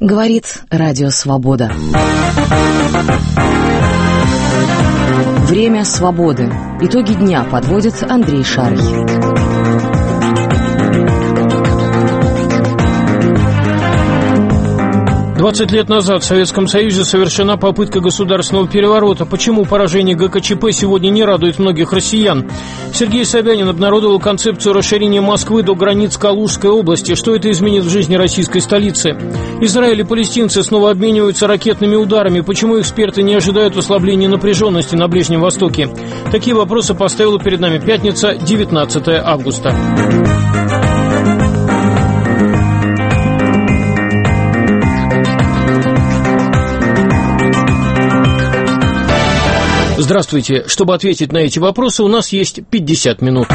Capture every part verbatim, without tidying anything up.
Говорит Радио Свобода. Время свободы. Итоги дня подводит Андрей Шарий. двадцать лет назад в Советском Союзе совершена попытка государственного переворота. Почему поражение ГКЧП сегодня не радует многих россиян? Сергей Собянин обнародовал концепцию расширения Москвы до границ Калужской области. Что это изменит в жизни российской столицы? Израиль и палестинцы снова обмениваются ракетными ударами. Почему эксперты не ожидают ослабления напряженности на Ближнем Востоке? Такие вопросы поставила перед нами пятница, девятнадцатое августа. Здравствуйте. Чтобы ответить на эти вопросы, у нас есть пятьдесят минут.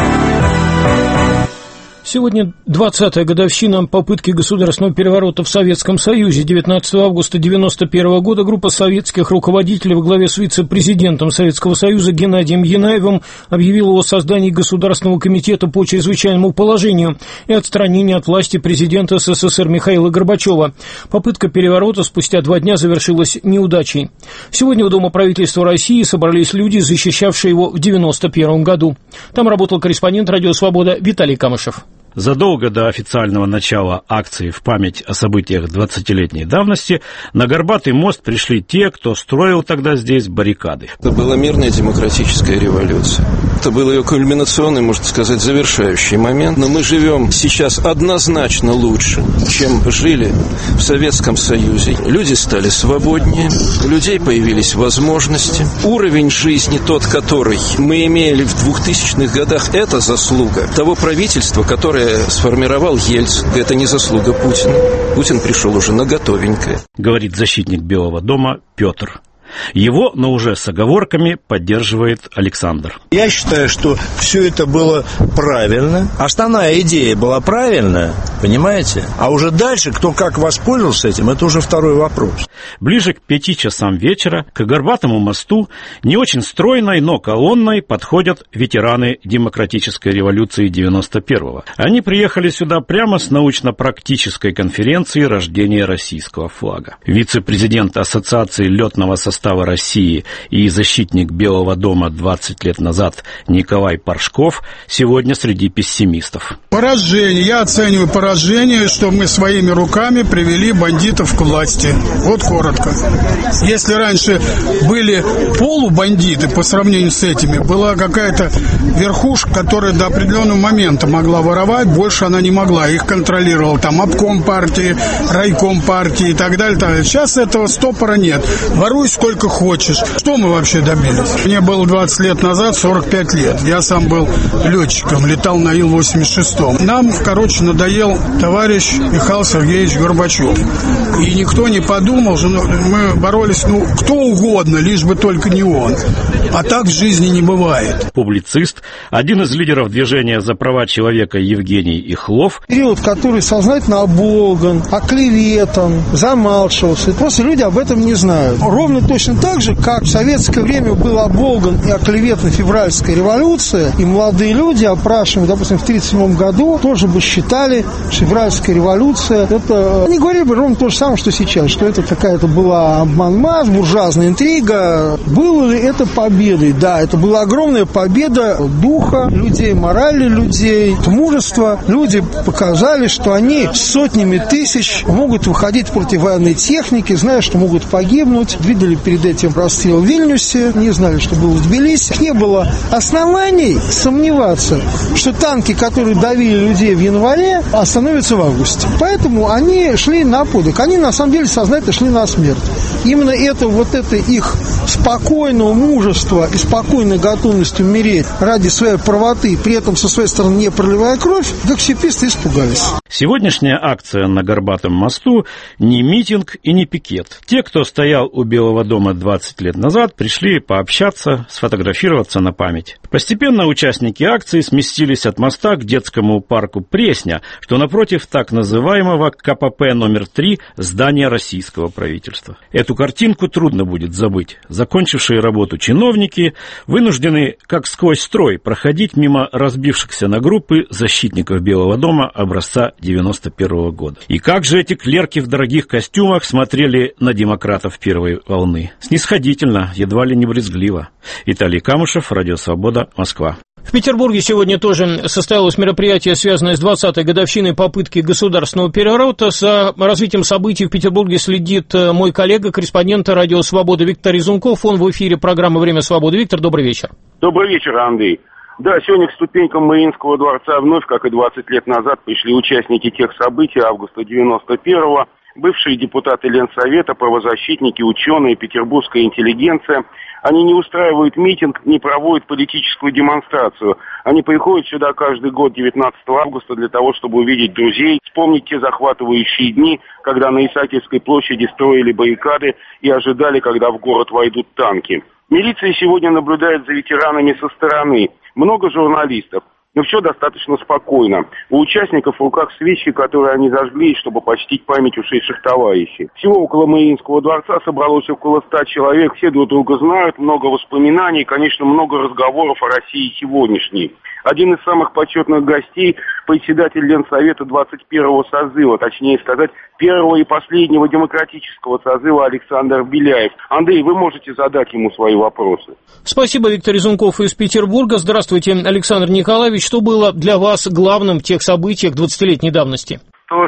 Сегодня двадцатая годовщина попытки государственного переворота в Советском Союзе. девятнадцатого августа девяносто первого года группа советских руководителей во главе с вице-президентом Советского Союза Геннадием Янаевым объявила о создании Государственного комитета по чрезвычайному положению и отстранении от власти президента СССР Михаила Горбачева. Попытка переворота спустя два дня завершилась неудачей. Сегодня у Дома правительства России собрались люди, защищавшие его в девяносто первом году. Там работал корреспондент Радио Свобода Виталий Камышев. Задолго до официального начала акции в память о событиях двадцатилетней давности на Горбатый мост пришли те, кто строил тогда здесь баррикады. Это была мирная демократическая революция. Это был ее кульминационный, можно сказать, завершающий момент. Но мы живем сейчас однозначно лучше, чем жили в Советском Союзе. Люди стали свободнее, у людей появились возможности. Уровень жизни тот, который мы имели в двухтысячных годах, это заслуга того правительства, которое сформировал Ельцин. Это не заслуга Путина. Путин пришел уже на готовенькое. Говорит защитник Белого дома Петр. Его, но уже с оговорками, поддерживает Александр. Я считаю, что все это было правильно. Основная идея была правильная, понимаете? А уже дальше, кто как воспользовался этим, это уже второй вопрос. Ближе к пяти часам вечера к Горбатому мосту не очень стройной, но колонной подходят ветераны демократической революции девяносто первого. Они приехали сюда прямо с научно-практической конференции рождения российского флага. Вице-президент Ассоциации летного состава России и защитник Белого дома двадцать лет назад Николай Паршков сегодня среди пессимистов. Поражение. Я оцениваю поражение, что мы своими руками привели бандитов к власти. Вот коротко. Если раньше были полубандиты по сравнению с этими, была какая-то верхушка, которая до определенного момента могла воровать, больше она не могла. Их контролировал там обком партии, райком партии и так далее. Так далее. Сейчас этого стопора нет. Воруй сколько хочешь. Что мы вообще добились? Мне было двадцать лет назад, сорок пять лет. Я сам был летчиком, летал на Ил восемьдесят шестом. Нам, короче, надоел товарищ Михаил Сергеевич Горбачев. И никто не подумал, что мы боролись, ну, кто угодно, лишь бы только не он. А так в жизни не бывает. Публицист, один из лидеров движения за права человека Евгений Ихлов. Период, который сознательно оболган, оклеветан, замалчивался. Просто люди об этом не знают. Ровно точно так же, как в советское время был оболган и оклеветана февральская революция, и молодые люди, опрашиваемые, допустим, в тридцать седьмом году, тоже бы считали, что февральская революция, это... Они говорили бы ровно то же самое, что сейчас, что это какая-то была обман-маз, буржуазная интрига. Было ли это победой? Да, это была огромная победа духа людей, морали людей, мужества. Люди показали, что они сотнями тысяч могут выходить против военной техники, зная, что могут погибнуть. Видели перед этим расстрел в Вильнюсе, не знали, что было в Тбилиси. Не было оснований сомневаться, что танки, которые давили людей в январе, остановятся в августе. Поэтому они шли на подвиг. Они, на самом деле, сознательно шли на смерть. Именно это, вот это их спокойного мужества и спокойной готовности умереть ради своей правоты, при этом со своей стороны не проливая кровь, гаксиписты испугались. Сегодняшняя акция на Горбатом мосту не митинг и не пикет. Те, кто стоял у Белого дома двадцать лет назад, пришли пообщаться, сфотографироваться на память. Постепенно участники акции сместились от моста к детскому парку Пресня, что напротив так называемого ка пэ пэ номер три здания российского правительства. Эту картинку трудно будет забыть. Закончившие работу чиновники вынуждены, как сквозь строй, проходить мимо разбившихся на группы защитников Белого дома образца девяносто первого года. И как же эти клерки в дорогих костюмах смотрели на демократов первой волны? Снисходительно, едва ли не брезгливо. Виталий Камышев, Радио Свобода, Москва. В Петербурге сегодня тоже состоялось мероприятие, связанное с двадцатой годовщиной попытки государственного переворота. За развитием событий в Петербурге следит мой коллега, корреспондент Радио Свобода Виктор Резунков. Он в эфире программы «Время свободы». Виктор, добрый вечер. Добрый вечер, Андрей. Да, сегодня к ступенькам Мариинского дворца вновь, как и двадцать лет назад, пришли участники тех событий августа девяносто первого, бывшие депутаты Ленсовета, правозащитники, ученые, петербургская интеллигенция. Они не устраивают митинг, не проводят политическую демонстрацию. Они приходят сюда каждый год девятнадцатого августа для того, чтобы увидеть друзей, вспомнить те захватывающие дни, когда на Исаакиевской площади строили баррикады и ожидали, когда в город войдут танки. Милиция сегодня наблюдает за ветеранами со стороны. Много журналистов. Но все достаточно спокойно. У участников в руках свечи, которые они зажгли, чтобы почтить память ушедших товарищей. Всего около Мариинского дворца собралось около ста человек. Все друг друга знают, много воспоминаний, конечно, много разговоров о России сегодняшней. Один из самых почетных гостей – председатель Ленсовета двадцать первого созыва, точнее сказать, первого и последнего демократического созыва Александр Беляев. Андрей, вы можете задать ему свои вопросы. Спасибо, Виктор Резунков из Петербурга. Здравствуйте, Александр Николаевич. Что было для вас главным в тех событиях двадцатилетней давности? То,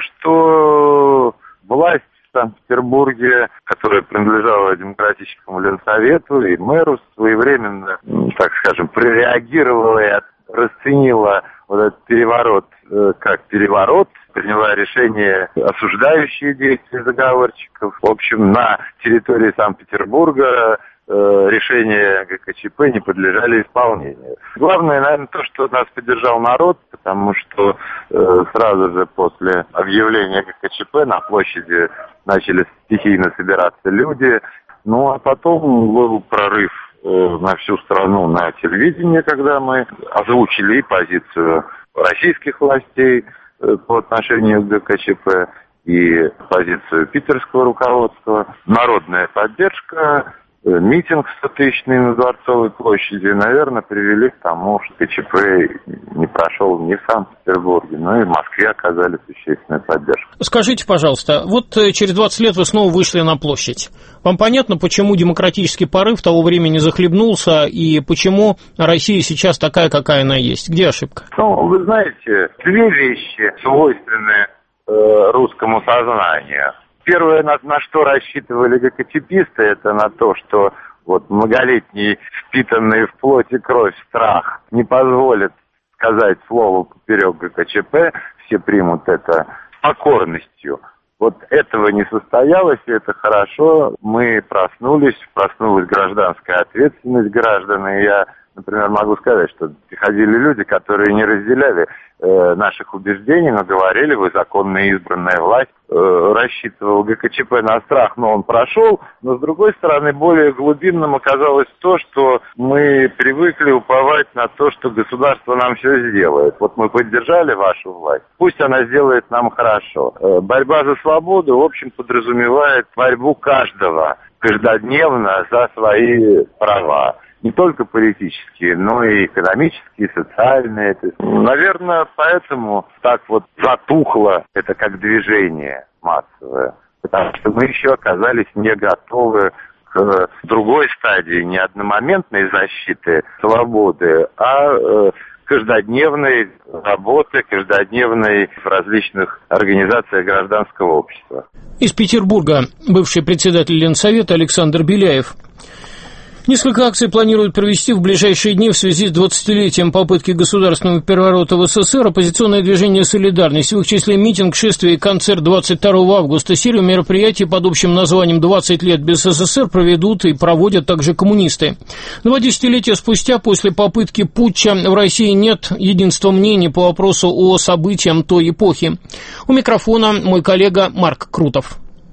что власть в Санкт-Петербурге, которая принадлежала демократическому Ленсовету и мэру, своевременно, так скажем, прореагировала и расценила вот этот переворот э, как переворот, приняла решение, осуждающее действия заговорщиков. В общем, на территории Санкт-Петербурга э, решения гэ ка че пэ не подлежали исполнению. Главное, наверное, то, что нас поддержал народ, потому что э, сразу же после объявления гэ ка че пэ на площади начали стихийно собираться люди. Ну, а потом был прорыв на всю страну на телевидении, когда мы озвучили и позицию российских властей по отношению к гэ ка че пэ, и позицию питерского руководства. Народная поддержка, митинг стотысячный на Дворцовой площади, наверное, привели к тому, что гэ ка че пэ не прошел ни в Санкт-Петербурге, но и в Москве оказали существенную поддержку. Скажите, пожалуйста, вот через двадцать лет вы снова вышли на площадь. Вам понятно, почему демократический порыв того времени захлебнулся и почему Россия сейчас такая, какая она есть? Где ошибка? Ну, вы знаете, две вещи свойственны э, русскому сознанию. Первое, на, на что рассчитывали гэ ка че писты, это на то, что вот многолетний впитанный в плоть и кровь страх не позволит сказать слово поперек гэ ка че пэ, все примут это с покорностью. Вот этого не состоялось, и это хорошо. Мы проснулись, проснулась гражданская ответственность граждан, и я, например, могу сказать, что приходили люди, которые не разделяли э, наших убеждений, но говорили: вы законно избранная власть. Э, рассчитывал гэ ка че пэ на страх, но он прошел. Но, с другой стороны, более глубинным оказалось то, что мы привыкли уповать на то, что государство нам все сделает. Вот мы поддержали вашу власть, пусть она сделает нам хорошо. Э, борьба за свободу, в общем, подразумевает борьбу каждого каждодневно за свои права. Не только политические, но и экономические, социальные. Наверное, поэтому так вот затухло это как движение массовое. Потому что мы еще оказались не готовы к другой стадии, не одномоментной защиты свободы, а каждодневной работы, каждодневной в различных организациях гражданского общества. Из Петербурга бывший председатель Ленсовета Александр Беляев. Несколько акций планируют провести в ближайшие дни в связи с двадцатилетием попытки государственного переворота в эс эс эс эр. Оппозиционное движение «Солидарность», в их числе митинг, шествие и концерт двадцать второго августа. Серию мероприятий под общим названием «двадцать лет без эс эс эс эр» проведут и проводят также коммунисты. Два десятилетия спустя, после попытки путча, в России нет единства мнений по вопросу о событиях той эпохи. У микрофона мой коллега Марк Крутов.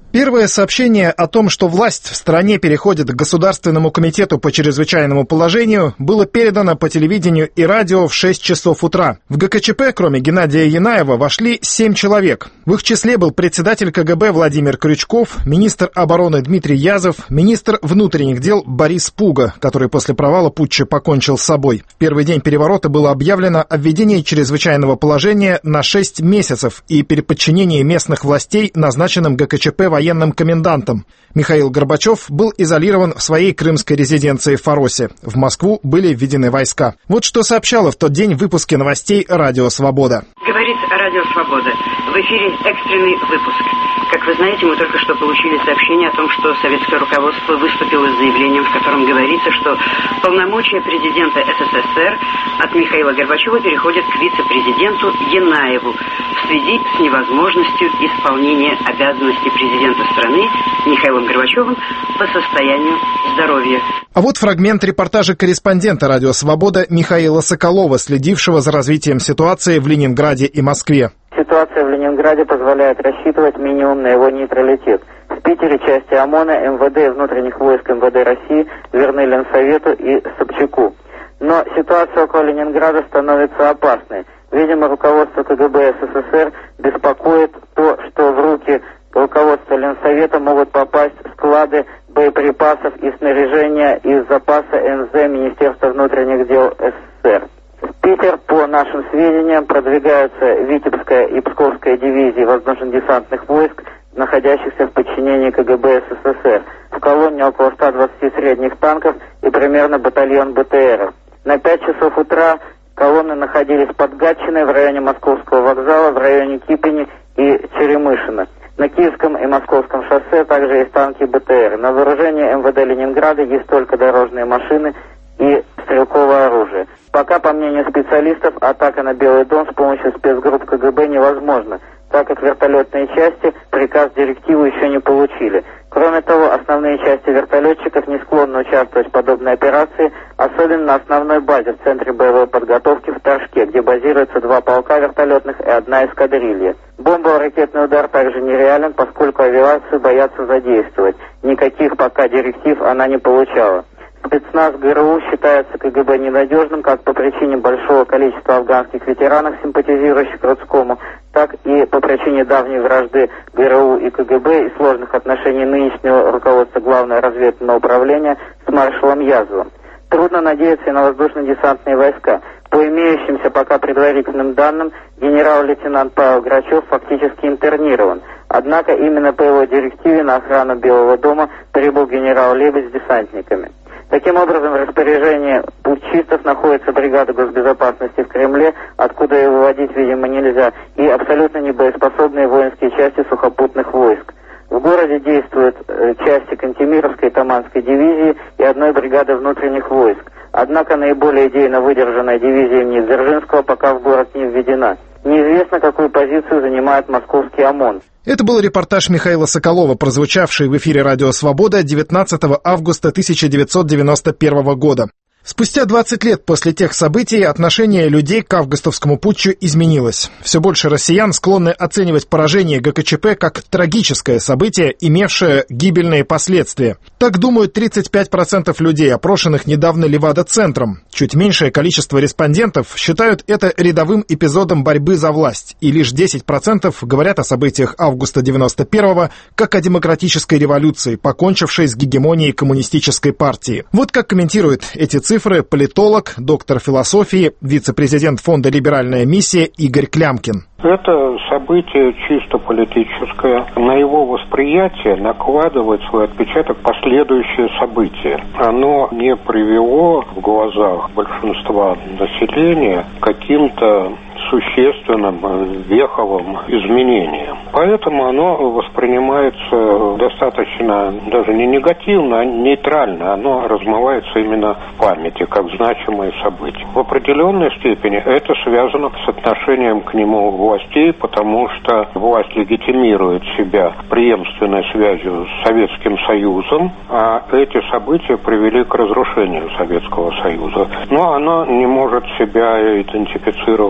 Первое сообщение о том, что власть в стране переходит к Государственному комитету по чрезвычайному положению, было передано по телевидению и радио в шесть часов утра. В ГКЧП, кроме Геннадия Янаева, вошли семь человек. В их числе был председатель КГБ Владимир Крючков, министр обороны Дмитрий Язов, министр внутренних дел Борис Пуга, который после провала путча покончил с собой. В первый день переворота было объявлено о введении чрезвычайного положения на шесть месяцев и переподчинении местных властей назначенным ГКЧП военным комендантом. Михаил Горбачев был изолирован в своей крымской резиденции в Фаросе. В Москву были введены войска. Вот что сообщало в тот день в выпуске новостей «Радио Свобода». Говорит «Радио Свобода». В эфире экстренный выпуск. Как вы знаете, мы только что получили сообщение о том, что советское руководство выступило с заявлением, в котором говорится, что полномочия президента СССР от Михаила Горбачева переходят к вице-президенту Янаеву в связи с невозможностью исполнения обязанностей президента страны Михаилом Горбачевым по состоянию здоровья. А вот фрагмент репортажа корреспондента «Радио Свобода» Михаила Соколова, следившего за развитием ситуации в Ленинграде и Москве. Ситуация в Ленинграде позволяет рассчитывать минимум на его нейтралитет. В Питере части ОМОНа, МВД и внутренних войск МВД России верны Ленсовету и Собчаку. Но ситуация около Ленинграда становится опасной. Видимо, руководство КГБ СССР беспокоит то, что в руки руководства Ленсовета могут попасть склады боеприпасов и снаряжения из запаса эн зэ Министерства внутренних дел СССР. В Питер, по нашим сведениям, продвигаются Витебская и Псковская дивизии воздушно-десантных войск, находящихся в подчинении КГБ СССР. В колонне около ста двадцати средних танков и примерно батальон бэ тэ эров. На пять часов утра колонны находились под Гатчиной в районе Московского вокзала, в районе Кипени и Черемышина. На Киевском и Московском шоссе также есть танки бэ тэ эр. На вооружении МВД Ленинграда есть только дорожные машины и стрелковое оружие. Пока, по мнению специалистов, атака на Белый дом с помощью спецгрупп КГБ невозможна, так как вертолетные части приказ директиву еще не получили. Кроме того, основные части вертолетчиков не склонны участвовать в подобной операции, особенно на основной базе в Центре боевой подготовки в Торжке, где базируются два полка вертолетных и одна эскадрилья. Бомбово-ракетный удар также нереален, поскольку авиацию боятся задействовать. Никаких пока директив она не получала. Спецназ ГРУ считается КГБ ненадежным как по причине большого количества афганских ветеранов, симпатизирующих Троцкому, так и по причине давней вражды ГРУ и КГБ и сложных отношений нынешнего руководства Главного разведывательного управления с маршалом Язовым. Трудно надеяться и на воздушно-десантные войска. По имеющимся пока предварительным данным, генерал-лейтенант Павел Грачев фактически интернирован. Однако именно по его директиве на охрану Белого дома прибыл генерал Лебедь с десантниками. Таким образом, в распоряжении путчистов находится бригада госбезопасности в Кремле, откуда ее выводить, видимо, нельзя, и абсолютно небоеспособные воинские части сухопутных войск. В городе действуют э, части Кантемировской и Таманской дивизии и одной бригады внутренних войск. Однако наиболее идейно выдержанная дивизия имени Дзержинского пока в город не введена. Неизвестно, какую позицию занимает московский ОМОН. Это был репортаж Михаила Соколова, прозвучавший в эфире «Радио Свобода» девятнадцатого августа тысяча девятьсот девяносто первого года. Спустя двадцать лет после тех событий отношение людей к августовскому путчу изменилось. Все больше россиян склонны оценивать поражение ГКЧП как трагическое событие, имевшее гибельные последствия. Так думают тридцать пять процентов людей, опрошенных недавно Левада-центром. Чуть меньшее количество респондентов считают это рядовым эпизодом борьбы за власть, и лишь десять процентов говорят о событиях августа девяносто первого как о демократической революции, покончившей с гегемонией коммунистической партии. Вот как комментирует эти цифры цифры политолог, доктор философии, вице-президент фонда «Либеральная миссия» Игорь Клямкин. Это событие чисто политическое. На его восприятие накладывает свой отпечаток последующее событие. Оно не привело в глазах большинства населения к каким-то существенным веховым изменениям. Поэтому оно воспринимается достаточно даже не негативно, а нейтрально. Оно размывается именно в памяти, как значимое событие. В определенной степени это связано с отношением к нему властей, потому что власть легитимирует себя преемственной связью с Советским Союзом, а эти события привели к разрушению Советского Союза. Но оно не может себя идентифицировать и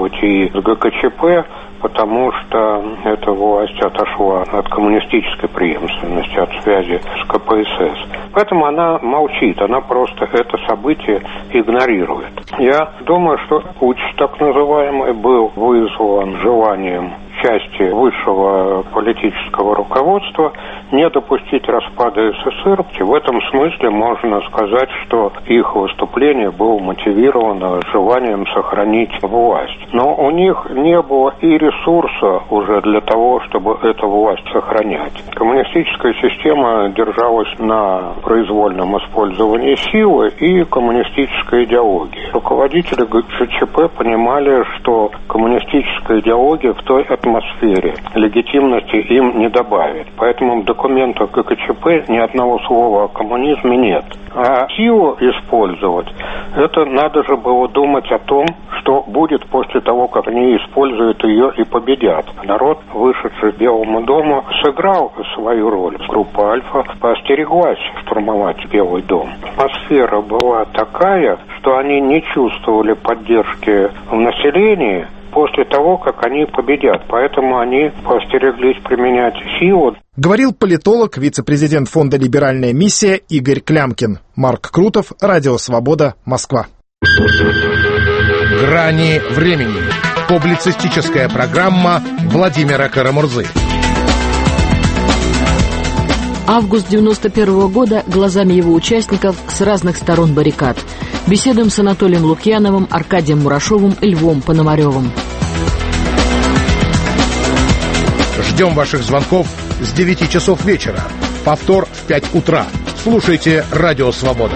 с ГКЧП, потому что эта власть отошла от коммунистической преемственности, от связи с ка пэ эс эс. Поэтому она молчит, она просто это событие игнорирует. Я думаю, что путч так называемый был вызван желанием части высшего политического руководства не допустить распада эс эс эс эр. В этом смысле можно сказать, что их выступление было мотивировано желанием сохранить власть. Но у них не было и ресурса уже для того, чтобы эту власть сохранять. Коммунистическая система держалась на произвольном использовании силы и коммунистической идеологии. Руководители гэ ка чэ пэ понимали, что коммунистическая идеология в той атмосфере легитимности им не добавит. Поэтому в документах гэ ка чэ пэ ни одного слова о коммунизме нет. А силу использовать, это надо же было думать о том, что будет после того, как они используют ее и победят. Народ, вышедший к Белому дому, сыграл свою роль. Группа Альфа поостереглась штурмовать Белый дом. Атмосфера была такая, что они не чувствовали поддержки в населении после того, как они победят. Поэтому они поостереглись применять силу. Говорил политолог, вице-президент фонда «Либеральная миссия» Игорь Клямкин. Марк Крутов, Радио Свобода, Москва. «Грани времени». Публицистическая программа Владимира Карамурзы. Август девяносто первого года глазами его участников с разных сторон баррикад. Беседуем с Анатолием Лукьяновым, Аркадием Мурашовым и Львом Пономаревым. Ждем ваших звонков с девяти часов вечера. Повтор в пять утра. Слушайте «Радио Свобода».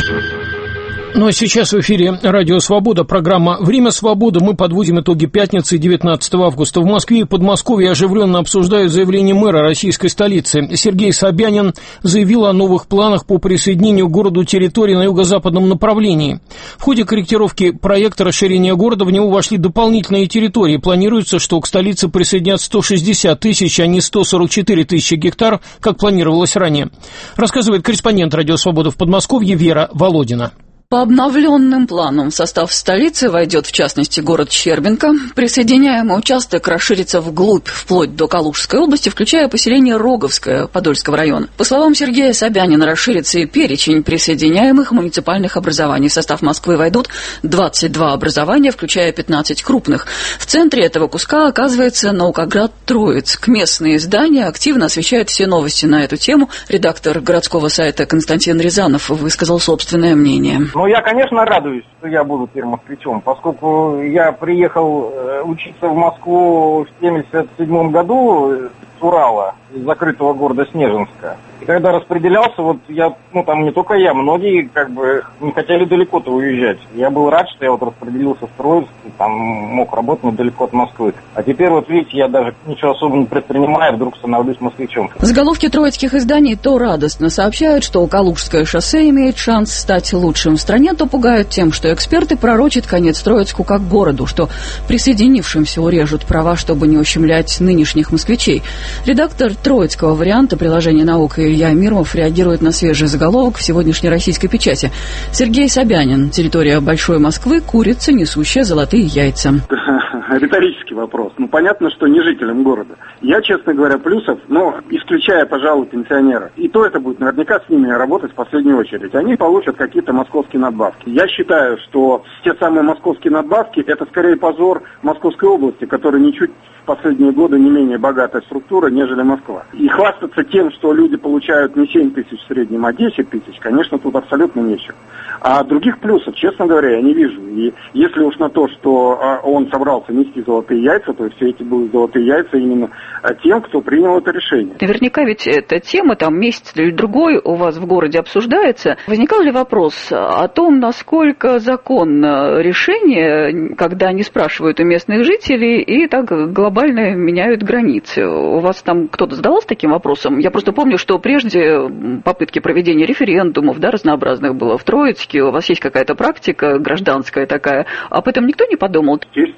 Ну а сейчас в эфире Радио Свобода, программа «Время свободы». Мы подводим итоги пятницы девятнадцатого августа. В Москве и Подмосковье оживленно обсуждают заявление мэра российской столицы. Сергей Собянин заявил о новых планах по присоединению к городу территории на юго-западном направлении. В ходе корректировки проекта расширения города в него вошли дополнительные территории. Планируется, что к столице присоединят сто шестьдесят тысяч, а не сто сорок четыре тысячи гектар, как планировалось ранее. Рассказывает корреспондент Радио Свобода в Подмосковье Вера Володина. По обновленным планам в состав столицы войдет, в частности, город Щербинка. Присоединяемый участок расширится вглубь, вплоть до Калужской области, включая поселение Роговское Подольского района. По словам Сергея Собянина, расширится и перечень присоединяемых муниципальных образований. В состав Москвы войдут двадцать два образования, включая пятнадцать крупных. В центре этого куска оказывается Наукоград-Троицк. Местные издания активно освещают все новости на эту тему. Редактор городского сайта Константин Рязанов высказал собственное мнение. Ну, я, конечно, радуюсь, что я буду теперь москвичом, поскольку я приехал учиться в Москву в семьдесят седьмом году с Урала, из закрытого города Снежинска. И когда распределялся, вот я, ну там не только я, многие как бы не хотели далеко-то уезжать. Я был рад, что я вот распределился в Троицк, там мог работать недалеко от Москвы. А теперь вот видите, я даже ничего особо не предпринимаю, вдруг становлюсь москвичом. Заголовки троицких изданий то радостно сообщают, что Калужское шоссе имеет шанс стать лучшим в стране, то пугают тем, что эксперты пророчат конец Троицку как городу, что присоединившимся урежут права, чтобы не ущемлять нынешних москвичей. Редактор троицкого варианта приложения «Наука» Илья Миромов реагирует на свежий заголовок в сегодняшней российской печати. Сергей Собянин. Территория Большой Москвы. Курица, несущая золотые яйца. Риторический вопрос. Ну, понятно, что не жителям города. Я, честно говоря, плюсов, но исключая, пожалуй, пенсионеров. И то это будет наверняка с ними работать в последнюю очередь. Они получат какие-то московские надбавки. Я считаю, что те самые московские надбавки, это скорее позор Московской области, которая ничуть в последние годы не менее богатая структура, нежели Москва. И хвастаться тем, что люди получают не семь тысяч в среднем, а десять тысяч, конечно, тут абсолютно нечего. А других плюсов, честно говоря, я не вижу. И если уж на то, что он собрался нести золотые яйца, то все эти будут золотые яйца именно тем, кто принял это решение. Наверняка ведь эта тема там месяц или другой у вас в городе обсуждается. Возникал ли вопрос о том, насколько законно решение, когда они спрашивают у местных жителей и так глобально меняют границы? У вас там кто-то задавался таким вопросом? Я просто помню, что прежде попытки проведения референдумов, да, разнообразных было в Троицке. У вас есть какая-то практика гражданская такая. Об этом никто не подумал? Естественно, подумал.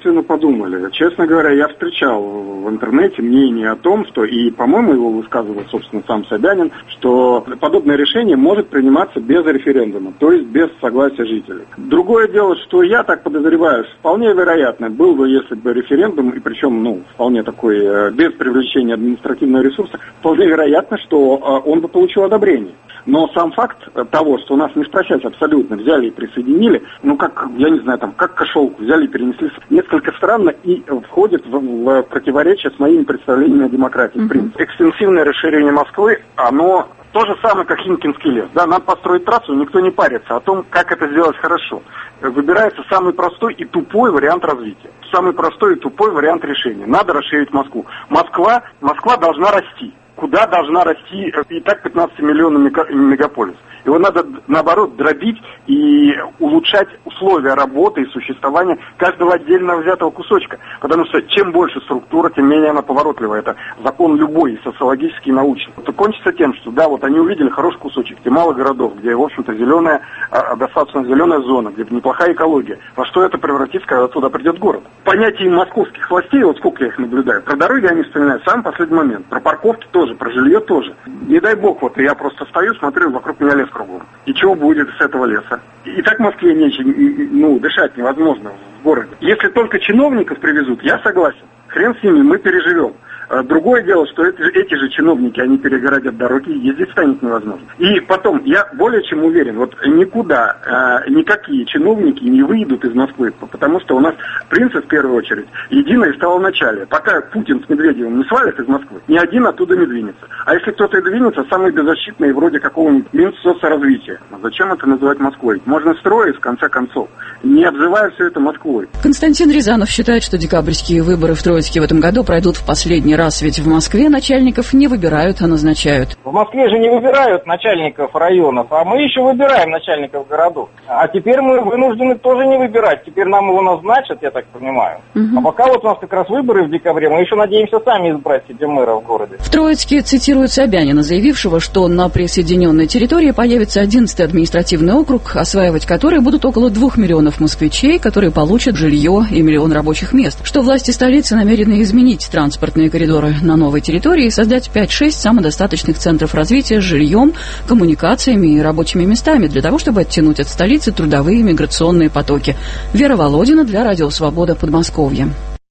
придумали. Честно говоря, я встречал в интернете мнение о том, что, и, по-моему, его высказывал, собственно, сам Собянин, что подобное решение может приниматься без референдума, то есть без согласия жителей. Другое дело, что я так подозреваю, вполне вероятно, был бы, если бы референдум, и причем, ну, вполне такой, без привлечения административного ресурса, вполне вероятно, что он бы получил одобрение. Но сам факт того, что у нас не спросясь абсолютно взяли и присоединили, ну как, я не знаю, там, как кошелку взяли и перенесли, несколько странно и входит в, в противоречие с моими представлениями о демократии. Mm-hmm. В принципе, экстенсивное расширение Москвы, оно то же самое, как Химкинский лес. Да, надо построить трассу, никто не парится о том, как это сделать хорошо. Выбирается самый простой и тупой вариант развития. Самый простой и тупой вариант решения. Надо расширить Москву. Москва, Москва должна расти. Куда должна расти и так пятнадцатимиллионный мегаполис? Его надо, наоборот, дробить и улучшать условия работы и существования каждого отдельно взятого кусочка. Потому что чем больше структура, тем менее она поворотливая. Это закон любой, и социологический, и научный. Это кончится тем, что, да, вот они увидели хороший кусочек, где мало городов, где, в общем-то, зеленая, достаточно зеленая зона, где неплохая экология. Во что это превратится, когда туда придет город? Понятие московских властей, вот сколько я их наблюдаю, про дороги они вспоминают в самый последний момент, про парковки тоже, про жилье тоже. Не дай бог, вот я просто стою, смотрю, вокруг меня лес кругом. И чего будет с этого леса? И так в Москве нечем, ну, дышать невозможно в городе. Если только чиновников привезут, я согласен. Хрен с ними, мы переживем. Другое дело, что эти, эти же чиновники, они перегородят дороги, ездить станет невозможно. И потом, я более чем уверен, вот никуда, э, никакие чиновники не выйдут из Москвы, потому что у нас принцип, в первую очередь, единое стало в начале. Пока Путин с Медведевым не свалят из Москвы, ни один оттуда не двинется. А если кто-то и двинется, самый беззащитный, вроде какого-нибудь Минсоцразвития. Зачем это называть Москвой? Можно строить, в конце концов, не обзывая все это Москвой. Константин Рязанов считает, что декабрьские выборы в Троицке в этом году пройдут в последний раз. Раз ведь в Москве начальников не выбирают, а назначают. В Москве же не выбирают начальников районов, а мы еще выбираем начальников городов. А теперь мы вынуждены тоже не выбирать. Теперь нам его назначат, я так понимаю. Угу. А пока вот у нас как раз выборы в декабре, мы еще надеемся сами избрать себе мэра в городе. В Троицке цитируют Собянина, заявившего, что на присоединенной территории появится одиннадцатый административный округ, осваивать который будут около двух миллионов москвичей, которые получат жилье и миллион рабочих мест. Что власти столицы намерены изменить транспортные коридоры на новой территории и создать пять-шесть самодостаточных центров развития с жильем, коммуникациями и рабочими местами для того, чтобы оттянуть от столицы трудовые миграционные потоки. Вера Володина для Радио Свобода, Подмосковье.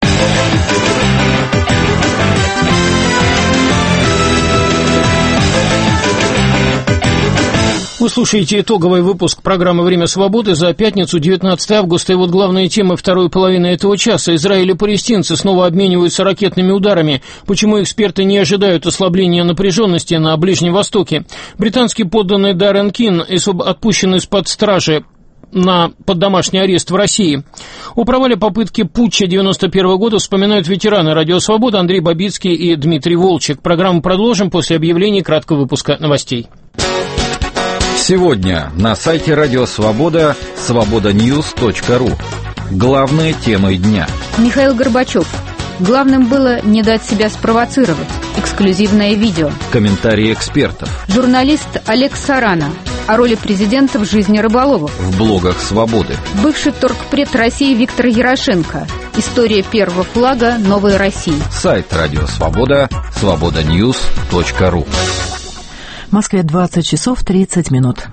Вы слушаете итоговый выпуск программы «Время свободы» за пятницу, девятнадцатого августа. И вот главные темы второй половины этого часа. Израиль и палестинцы снова обмениваются ракетными ударами. Почему эксперты не ожидают ослабления напряженности на Ближнем Востоке? Британский подданный Даррен Кин, отпущенный из-под стражи на под домашний арест в России. О провале попытки путча девяносто первого года вспоминают ветераны Радио Свобода Андрей Бабицкий и Дмитрий Волчек. Программу продолжим после объявлений краткого выпуска новостей. Сегодня на сайте Радио Свобода свобода ньюс точка ру. Главные темы дня. Михаил Горбачев. Главным было не дать себя спровоцировать. Эксклюзивное видео. Комментарии экспертов. Журналист Олег Сарана о роли президента в жизни рыболовов. В блогах Свободы. Бывший торгпред России Виктор Ярошенко. История первого флага Новой России. Сайт Радио Свобода свобода ньюс точка ру. В Москве двадцать часов тридцать минут.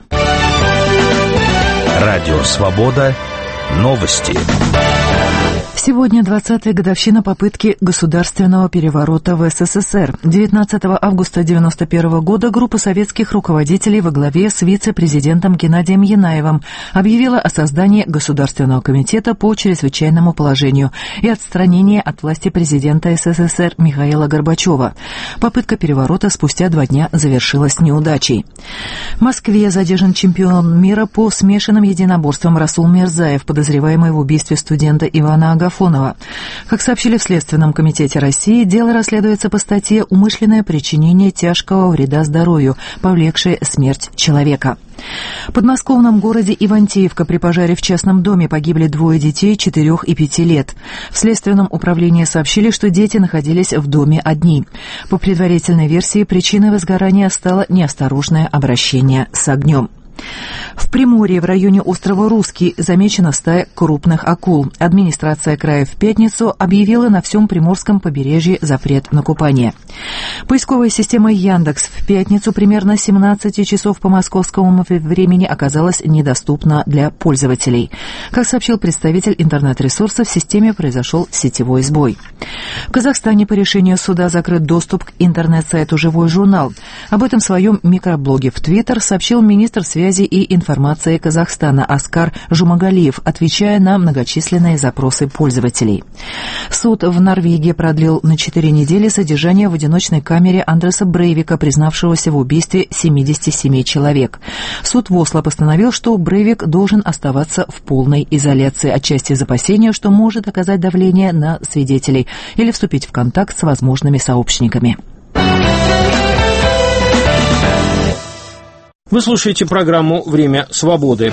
Радио Свобода. Новости. Сегодня двадцатая годовщина попытки государственного переворота в СССР. девятнадцатого августа девяносто первого года группа советских руководителей во главе с вице-президентом Геннадием Янаевым объявила о создании Государственного комитета по чрезвычайному положению и отстранении от власти президента СССР Михаила Горбачева. Попытка переворота спустя два дня завершилась неудачей. В Москве задержан чемпион мира по смешанным единоборствам Расул Мирзаев, подозреваемый в убийстве студента Ивана Агафонова. Как сообщили в Следственном комитете России, дело расследуется по статье «Умышленное причинение тяжкого вреда здоровью, повлекшее смерть человека». В подмосковном городе Ивантеевка при пожаре в частном доме погибли двое детей четырех и пяти лет. В Следственном управлении сообщили, что дети находились в доме одни. По предварительной версии, причиной возгорания стало неосторожное обращение с огнем. В Приморье в районе острова Русский замечена стая крупных акул. Администрация края в пятницу объявила на всем Приморском побережье запрет на купание. Поисковая система Яндекс в пятницу примерно с семнадцати часов по московскому времени оказалась недоступна для пользователей. Как сообщил представитель интернет-ресурса, в системе произошел сетевой сбой. В Казахстане по решению суда закрыт доступ к интернет-сайту «Живой журнал». Об этом в своем микроблоге в Твиттер сообщил министр связи и информации Казахстана Аскар Жумагалиев, отвечая на многочисленные запросы пользователей. Суд в Норвегии продлил на четыре недели содержание в одиночной камере Андреса Брейвика, признавшегося в убийстве семидесяти семи человек. Суд в Осло постановил, что Брейвик должен оставаться в полной изоляции, отчасти из опасения, что может оказать давление на свидетелей или вступить в контакт с возможными сообщниками. Вы слушаете программу «Время свободы».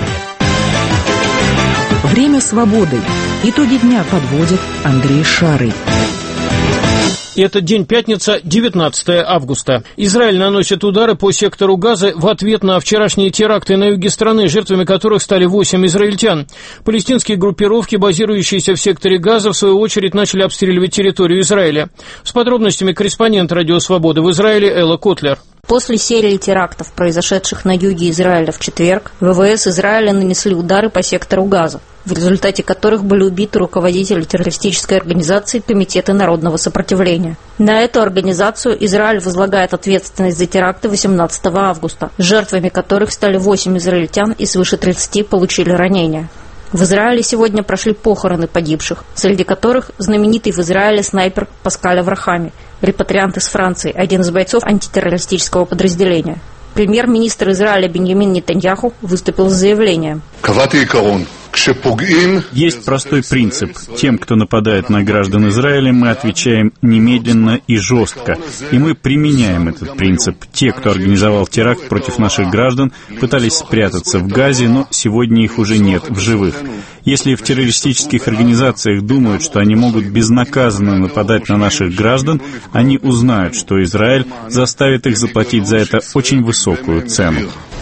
Время свободы. Итоги дня подводит Андрей Шарый. Это день пятница, девятнадцатое августа. Израиль наносит удары по сектору Газы в ответ на вчерашние теракты на юге страны, жертвами которых стали восемь израильтян. Палестинские группировки, базирующиеся в секторе Газа, в свою очередь начали обстреливать территорию Израиля. С подробностями корреспондент «Радио Свободы» в Израиле Элла Котлер. После серии терактов, произошедших на юге Израиля в четверг, ВВС Израиля нанесли удары по сектору Газа, в результате которых были убиты руководители террористической организации Комитета народного сопротивления. На эту организацию Израиль возлагает ответственность за теракты восемнадцатого августа, жертвами которых стали восемь израильтян и свыше тридцати получили ранения. В Израиле сегодня прошли похороны погибших, среди которых знаменитый в Израиле снайпер Паскаль Аврахами, репатриант из Франции, один из бойцов антитеррористического подразделения. Премьер-министр Израиля Беньямин Нетаньяху выступил с заявлением. Есть простой принцип. Тем, кто нападает на граждан Израиля, мы отвечаем немедленно и жестко. И мы применяем этот принцип. Те, кто организовал теракт против наших граждан, пытались спрятаться в Газе, но сегодня их уже нет в живых. Если в террористических организациях думают, что они могут безнаказанно нападать на наших граждан, они узнают, что Израиль заставит их заплатить за это очень высокую цену.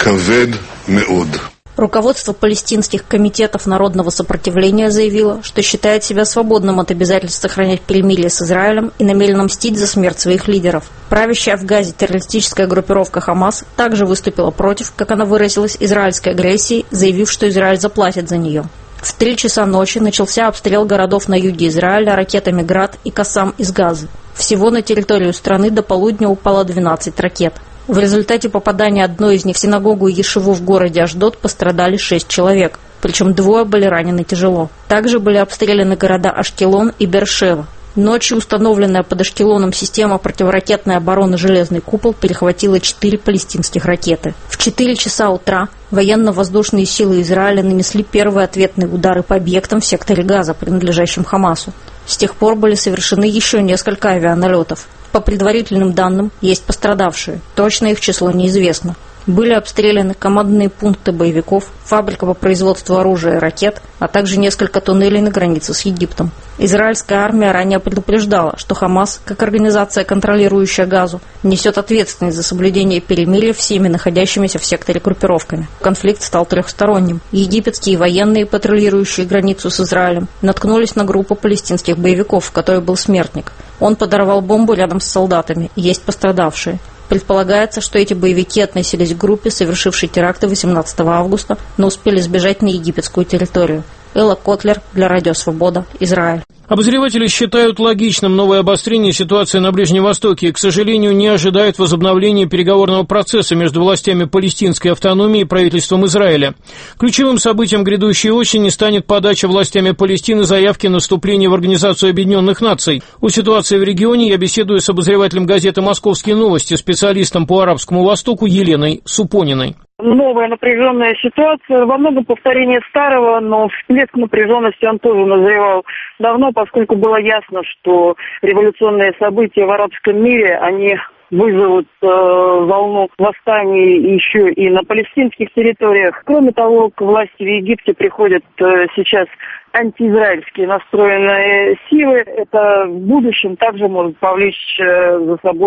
Руководство палестинских комитетов народного сопротивления заявило, что считает себя свободным от обязательств сохранять перемирие с Израилем и намерено мстить за смерть своих лидеров. Правящая в Газе террористическая группировка «Хамас» также выступила против, как она выразилась, израильской агрессии, заявив, что Израиль заплатит за нее. В три часа ночи начался обстрел городов на юге Израиля ракетами «Град» и «Кассам» из Газы. Всего на территорию страны до полудня упало двенадцать ракет. В результате попадания одной из них в синагогу и ешиву в городе Ашдод пострадали шесть человек, причем двое были ранены тяжело. Также были обстреляны города Ашкелон и Бер-Шева. Ночью установленная под Ашкелоном система противоракетной обороны «Железный купол» перехватила четыре палестинских ракеты. В четыре часа утра военно-воздушные силы Израиля нанесли первые ответные удары по объектам в секторе Газа, принадлежащим Хамасу. С тех пор были совершены еще несколько авианалетов. По предварительным данным, есть пострадавшие. Точно их число неизвестно. Были обстреляны командные пункты боевиков, фабрика по производству оружия и ракет, а также несколько туннелей на границе с Египтом. Израильская армия ранее предупреждала, что Хамас, как организация, контролирующая Газу, несет ответственность за соблюдение перемирия всеми находящимися в секторе группировками. Конфликт стал трехсторонним. Египетские военные, патрулирующие границу с Израилем, наткнулись на группу палестинских боевиков, в которой был смертник. Он подорвал бомбу рядом с солдатами, есть пострадавшие. Предполагается, что эти боевики относились к группе, совершившей теракты восемнадцатого августа, но успели сбежать на египетскую территорию. Элла Котлер для Радио Свобода, Израиль. Обозреватели считают логичным новое обострение ситуации на Ближнем Востоке и, к сожалению, не ожидают возобновления переговорного процесса между властями палестинской автономии и правительством Израиля. Ключевым событием грядущей осени станет подача властями Палестины заявки на вступление в Организацию Объединенных Наций. О ситуации в регионе я беседую с обозревателем газеты «Московские новости», специалистом по Арабскому Востоку Еленой Супониной. Новая напряженная ситуация, во многом повторение старого, но всплеск напряженности он тоже назревал давно, поскольку было ясно, что революционные события в арабском мире, они вызовут э, волну восстаний еще и на палестинских территориях. Кроме того, к власти в Египте приходят э, сейчас антиизраильские настроенные силы. Это в будущем также может повлечь э, за собой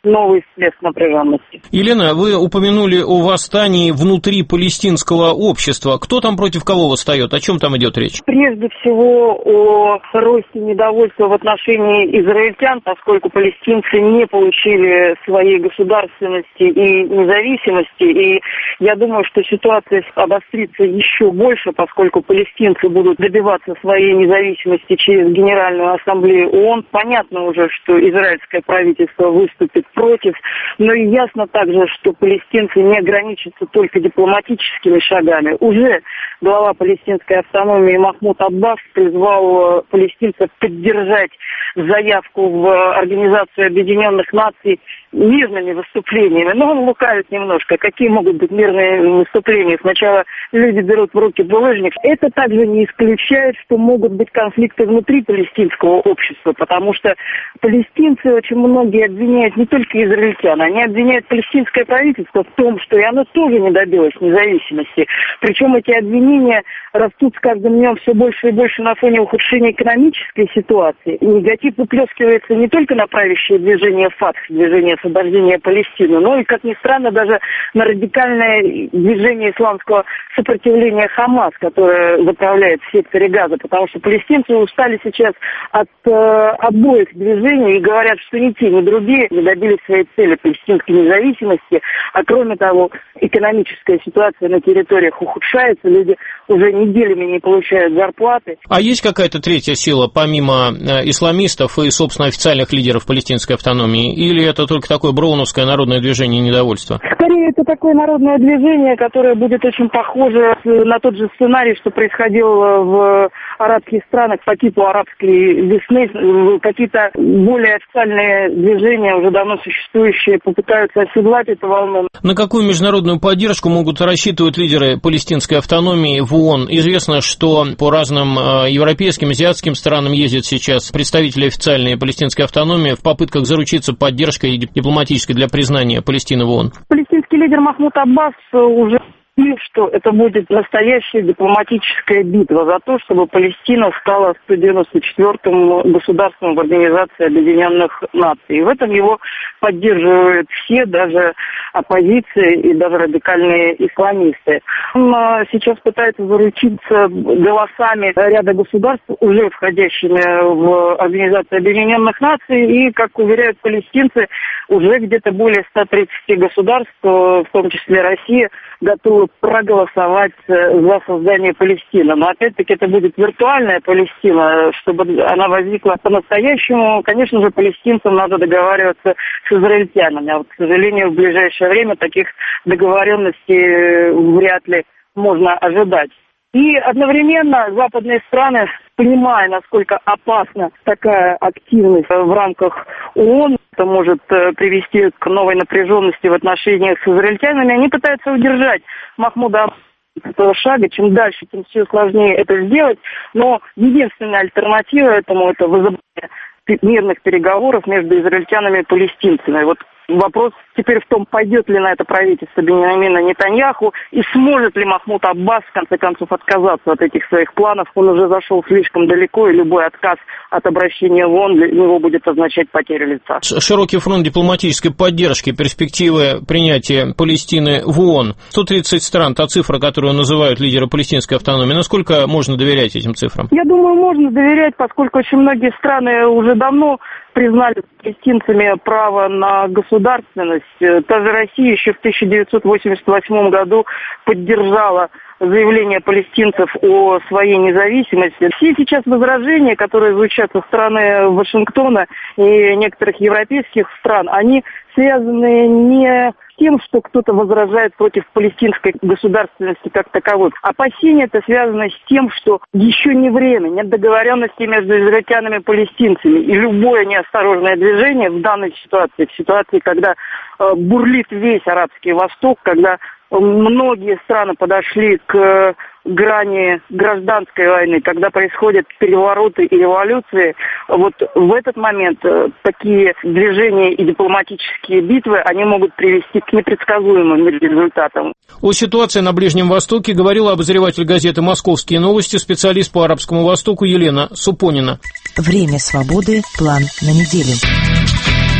новый всплеск напряженности. Елена, вы упомянули о восстании внутри палестинского общества. Кто там против кого восстает? О чем там идет речь? Прежде всего о росте недовольства в отношении израильтян, поскольку палестинцы не получили своей государственности и независимости. И я думаю, что ситуация обострится еще больше, поскольку палестинцы будут добиваться своей независимости через Генеральную Ассамблею ООН. Понятно уже, что израильское правительство выступит против, но и ясно также, что палестинцы не ограничатся только дипломатическими шагами. Уже глава палестинской автономии Махмуд Аббас призвал палестинцев поддержать заявку в Организацию Объединенных Наций мирными выступлениями. Но он лукавит немножко. Какие могут быть мирные выступления? Сначала люди берут в руки булыжник. Это также не исключает, что могут быть конфликты внутри палестинского общества, потому что палестинцы очень многие обвиняют не только израильтян, они обвиняют палестинское правительство в том, что и оно тоже не добилось независимости. Причем эти обвинения растут с каждым днем все больше и больше на фоне ухудшения экономической ситуации. И негатив выплескивается не только на правящее движение ФАТХ, движение освобождения Палестины, но и, как ни странно, даже на радикальное движение исламского сопротивления Хамас, которое заправляет в секторе Газа, потому что палестинцы устали сейчас от э, обоих движений и говорят, что ни те, ни другие не добились своей цели палестинской независимости, а кроме того, экономическая ситуация на территориях ухудшается, люди уже неделями не получают зарплаты. А есть какая-то третья сила, помимо э, исламистов и, собственно, официальных лидеров палестинской автономии, или это только такое броуновское народное движение недовольства? Скорее, это такое народное движение, которое будет очень похоже на тот же сценарий, что происходило в арабских странах по типу арабской весны. Какие-то более официальные движения, уже давно существующие, попытаются оседлать эту волну. На какую международную поддержку могут рассчитывать лидеры палестинской автономии в ООН? Известно, что по разным э, европейским, азиатским странам ездят сейчас представители официальной палестинской автономии в попытках заручиться поддержкой дипломатической для признания Палестины в ООН. Палестинский лидер Махмуд Аббас уже заявил, что это будет настоящая дипломатическая битва за то, чтобы Палестина стала сто девяносто четвёртым государством в Организации Объединенных Наций. И в этом его поддерживают все, даже оппозиция и даже радикальные исламисты. Он сейчас пытается заручиться голосами ряда государств, уже входящими в Организацию Объединенных Наций, и, как уверяют палестинцы, уже где-то более ста тридцати государств, в том числе Россия, готовы проголосовать за создание Палестины. Но опять-таки это будет виртуальная Палестина, чтобы она возникла по-настоящему. Конечно же, палестинцам надо договариваться с израильтянами. А вот, к сожалению, в ближайшее время таких договоренностей вряд ли можно ожидать. И одновременно западные страны, понимая, насколько опасна такая активность в рамках ООН, это может привести к новой напряженности в отношениях с израильтянами, они пытаются удержать Махмуда этого шага. Чем дальше, тем все сложнее это сделать. Но единственная альтернатива этому – это возобновление мирных переговоров между израильтянами и палестинцами. Вот вопрос теперь в том, пойдет ли на это правительство Беньямина Нетаньяху и сможет ли Махмуд Аббас в конце концов отказаться от этих своих планов. Он уже зашел слишком далеко, и любой отказ от обращения в ООН для него будет означать потерю лица. Широкий фронт дипломатической поддержки, перспективы принятия Палестины в ООН. сто тридцать стран, та цифра, которую называют лидеры палестинской автономии. Насколько можно доверять этим цифрам? Я думаю, можно доверять, поскольку очень многие страны уже давно признали палестинцами право на государственность. Та же Россия еще в тысяча девятьсот восемьдесят восьмом году поддержала заявление палестинцев о своей независимости. Все сейчас возражения, которые звучат со стороны Вашингтона и некоторых европейских стран, они связаны не с тем, что кто-то возражает против палестинской государственности как таковой. Опасения это связано с тем, что еще не время, нет договоренности между израильтянами и палестинцами. И любое неосторожное движение в данной ситуации, в ситуации, когда э, бурлит весь Арабский Восток, когда многие страны подошли к грани гражданской войны, когда происходят перевороты и революции, вот в этот момент такие движения и дипломатические битвы, они могут привести к непредсказуемым результатам. О ситуации на Ближнем Востоке говорила обозреватель газеты «Московские новости», специалист по Арабскому Востоку Елена Супонина. Время свободы. План на неделю.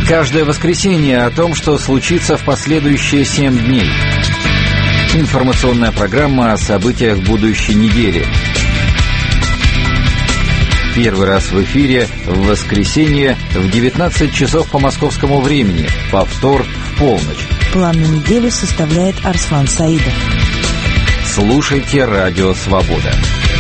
Каждое воскресенье о том, что случится в последующие семь дней. Информационная программа о событиях будущей недели. Первый раз в эфире в воскресенье в девятнадцать часов по московскому времени. Повтор в полночь. План на неделю составляет Арслан Саидов. Слушайте «Радио Свобода».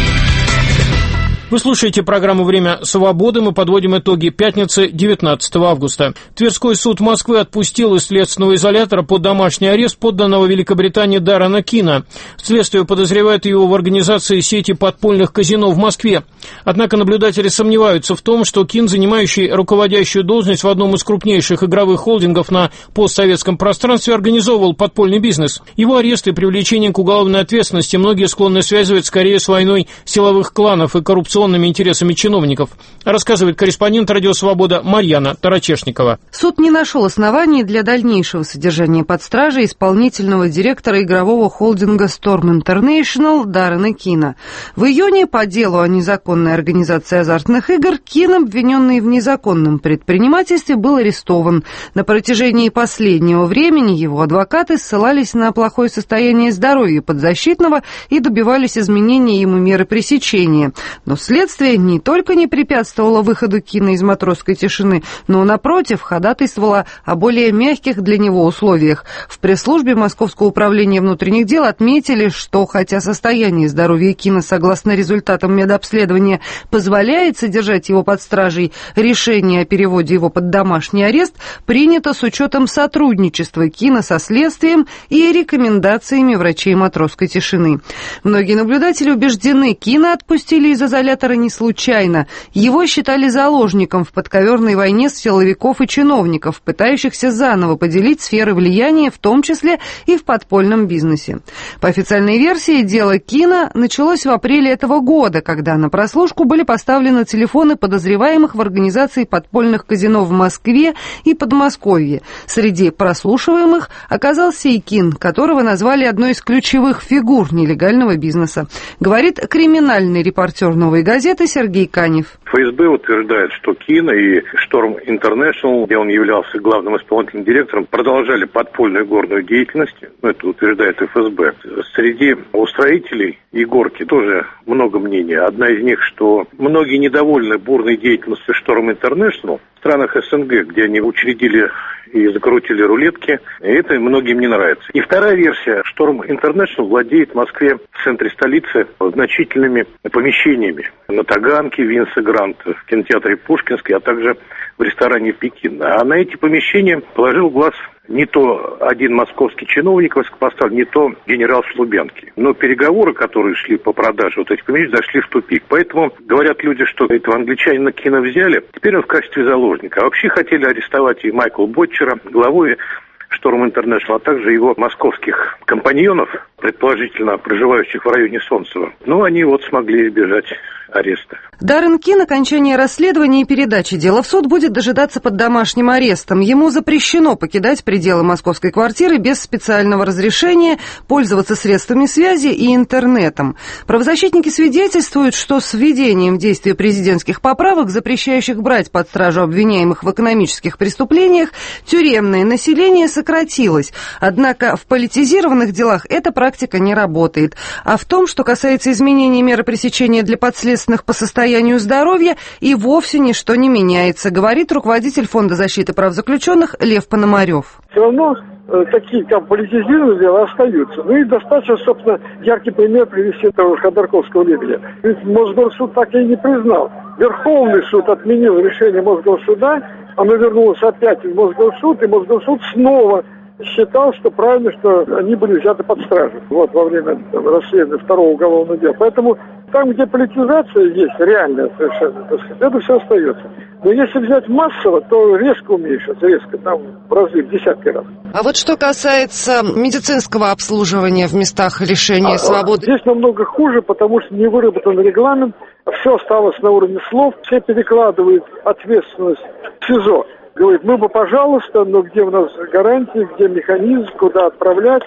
Вы слушаете программу «Время свободы». Мы подводим итоги пятницы, девятнадцатого августа. Тверской суд Москвы отпустил из следственного изолятора под домашний арест подданного Великобритании Даррена Кина. Следствие подозревает его в организации сети подпольных казино в Москве. Однако наблюдатели сомневаются в том, что Кин, занимающий руководящую должность в одном из крупнейших игровых холдингов на постсоветском пространстве, организовывал подпольный бизнес. Его арест и привлечение к уголовной ответственности многие склонны связывать скорее с войной силовых кланов и коррупционными интересами чиновников, рассказывает корреспондент «Радио Свобода» Марьяна Тарачешникова. Суд не нашел оснований для дальнейшего содержания под стражей исполнительного директора игрового холдинга Storm International Даррена Кина. В июне по делу о незаконной организации азартных игр Кин, обвиненный в незаконном предпринимательстве, был арестован. На протяжении последнего времени его адвокаты ссылались на плохое состояние здоровья подзащитного и добивались изменения ему меры пресечения. Но следствие не только не препятствовало выходу Кина из матросской тишины, но, напротив, ходатайствовало о более мягких для него условиях. В пресс-службе Московского управления внутренних дел отметили, что хотя состояние здоровья Кина, согласно результатам медобследования, позволяет содержать его под стражей, решение о переводе его под домашний арест принято с учетом сотрудничества Кина со следствием и рекомендациями врачей матросской тишины. Многие наблюдатели убеждены, Кина отпустили из изолятора не случайно. Его считали заложником в подковерной войне силовиков и чиновников, пытающихся заново поделить сферы влияния, в том числе и в подпольном бизнесе. По официальной версии, дело Кина началось в апреле этого года, когда на прослушку были поставлены телефоны подозреваемых в организации подпольных казино в Москве и Подмосковье. Среди прослушиваемых оказался и Кин, которого назвали одной из ключевых фигур нелегального бизнеса. Говорит криминальный репортер «Новой газеты» Сергей Канев. ФСБ утверждает, что Кин и Storm International, где он являлся главным исполнительным директором, продолжали подпольную горную деятельность. Ну, это утверждает ФСБ. Среди устроителей и горки тоже много мнений. Одна из них, что многие недовольны бурной деятельностью Storm International в странах СНГ, где они учредили и закрутили рулетки, и это многим не нравится. И вторая версия, Storm International владеет в Москве, в центре столицы, значительными помещениями на Таганке, Винса Грант, в кинотеатре Пушкинский, а также в ресторане Пекин. А на эти помещения положил глаз не то один московский чиновник высокопоставленный, не то генерал Слубянский. Но переговоры, которые шли по продаже вот этих помещений, зашли в тупик. Поэтому говорят люди, что этого англичанина Кина взяли, теперь он в качестве заложника. А вообще хотели арестовать и Майкла Ботчера, главу Storm International, а также его московских компаньонов, предположительно проживающих в районе Солнцева. Но они вот смогли избежать ареста. Даррен Кин окончания расследования и передачи дела в суд будет дожидаться под домашним арестом. Ему запрещено покидать пределы московской квартиры без специального разрешения, пользоваться средствами связи и интернетом. Правозащитники свидетельствуют, что с введением в действие президентских поправок, запрещающих брать под стражу обвиняемых в экономических преступлениях, тюремное население сократилось. Однако в политизированных делах эта практика не работает. А в том, что касается изменения меры пресечения для подследственных по состоянию здоровья, и вовсе ничто не меняется, говорит руководитель Фонда защиты прав заключенных Лев Пономарев. Все равно э, такие там политизированные дела остаются. Ну и достаточно, собственно, яркий пример привести этого Ходорковского Лебедя. Ведь Мосгорсуд так и не признал. Верховный суд отменил решение Мосгорсуда, оно вернулось опять в Мосгорсуд, и Мосгорсуд снова считал, что правильно, что они были взяты под стражу вот, во время там, расследования второго уголовного дела. Поэтому там, где политизация есть, реальная совершенно, это все остается. Но если взять массово, то резко уменьшится, резко, там в разы, в десятки раз. А вот что касается медицинского обслуживания в местах лишения а, свободы... Здесь намного хуже, потому что не выработан регламент, все осталось на уровне слов, все перекладывают ответственность в СИЗО. Говорит, мы бы, пожалуйста, но где у нас гарантии, где механизм, куда отправлять.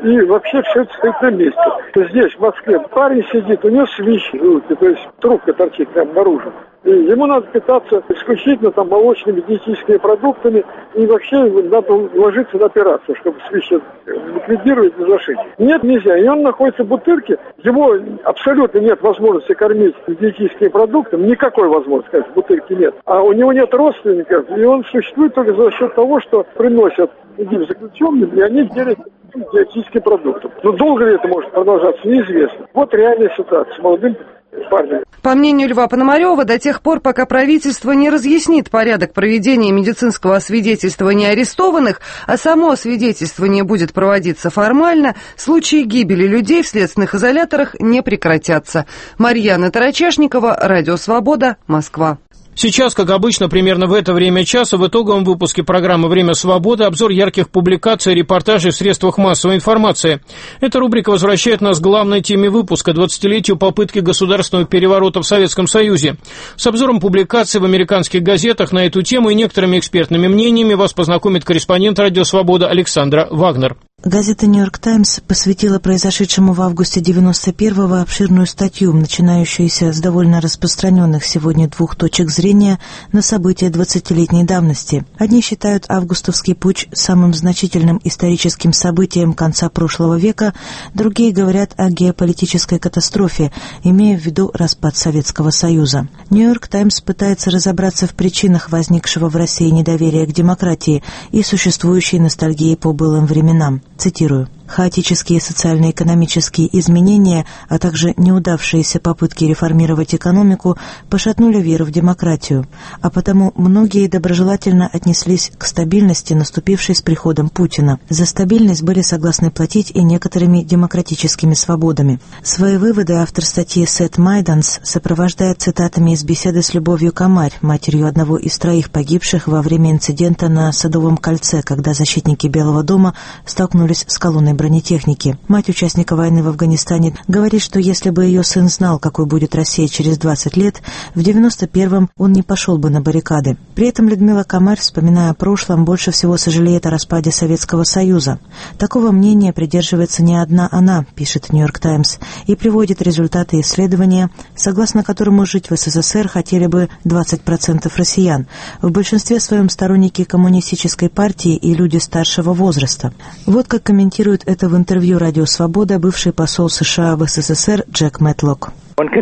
и вообще все это стоит на месте. Здесь, в Москве, парень сидит, у него свищ, то есть трубка торчит прямо наружу. И ему надо питаться исключительно там молочными, диетическими продуктами, и вообще надо ложиться на операцию, чтобы свищ ликвидировать и зашить. Нет, нельзя. И он находится в бутырке, его абсолютно нет возможности кормить диетическими продуктами, никакой возможности, конечно, в бутырке нет. А у него нет родственников, и он существует только за счет того, что приносят другим заключенным, и они делят диетические продукты. Но долго ли это может продолжаться, неизвестно. Вот реальная ситуация с молодым парнем. По мнению Льва Пономарёва, до тех пор, пока правительство не разъяснит порядок проведения медицинского освидетельствования арестованных, а само освидетельствование будет проводиться формально, случаи гибели людей в следственных изоляторах не прекратятся. Марьяна Тарачешникова, Радио Свобода, Москва. Сейчас, как обычно, примерно в это время часа в итоговом выпуске программы «Время свободы» обзор ярких публикаций и репортажей в средствах массовой информации. Эта рубрика возвращает нас к главной теме выпуска – двадцатилетию попытки государственного переворота в Советском Союзе. С обзором публикаций в американских газетах на эту тему и некоторыми экспертными мнениями вас познакомит корреспондент «Радио Свобода» Александра Вагнер. Газета «Нью-Йорк Таймс» посвятила произошедшему в августе девяносто первого обширную статью, начинающуюся с довольно распространенных сегодня двух точек зрения на события двадцатилетней давности. Одни считают августовский путч самым значительным историческим событием конца прошлого века, другие говорят о геополитической катастрофе, имея в виду распад Советского Союза. «Нью-Йорк Таймс» пытается разобраться в причинах возникшего в России недоверия к демократии и существующей ностальгии по былым временам. Цитирую. Хаотические социально-экономические изменения, а также неудавшиеся попытки реформировать экономику пошатнули веру в демократию, а потому многие доброжелательно отнеслись к стабильности, наступившей с приходом Путина. За стабильность были согласны платить и некоторыми демократическими свободами. Свои выводы автор статьи Сет Майданс сопровождает цитатами из беседы с Любовью Комарь, матерью одного из троих погибших во время инцидента на Садовом кольце, когда защитники Белого дома столкнулись с колонной бронетехники. Мать участника войны в Афганистане говорит, что если бы ее сын знал, какой будет Россия через двадцать лет, в девяносто первом он не пошел бы на баррикады. При этом Людмила Комарь, вспоминая о прошлом, больше всего сожалеет о распаде Советского Союза. Такого мнения придерживается не одна она, пишет «Нью-Йорк Таймс», и приводит результаты исследования, согласно которому жить в СССР хотели бы двадцать процентов россиян, в большинстве своем сторонники коммунистической партии и люди старшего возраста. Вот как комментирует это в интервью «Радио Свобода» бывший посол США в СССР Джек Мэтлок.